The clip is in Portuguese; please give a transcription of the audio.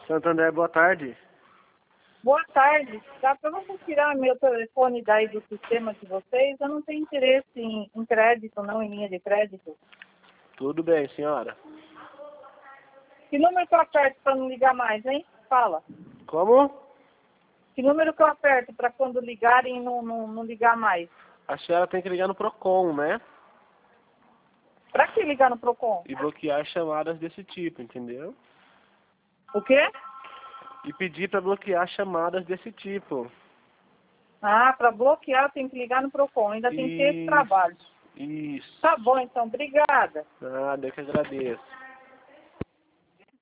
Santander, boa tarde. Boa tarde. Dá para você tirar meu telefone daí do sistema de vocês? Eu não tenho interesse em crédito, não, em linha de crédito. Tudo bem, senhora. Que número que eu aperto para não ligar mais, hein? Fala. Como? Que número que eu aperto para quando ligarem não ligar mais? A senhora tem que ligar no Procon, né? Para que ligar no Procon? E bloquear chamadas desse tipo, entendeu? O quê? E pedir para bloquear chamadas desse tipo. Ah, para bloquear tem que ligar no Procon. Ainda tem que ter esse trabalho. Isso. Tá bom, então. Obrigada. Nada, eu que agradeço.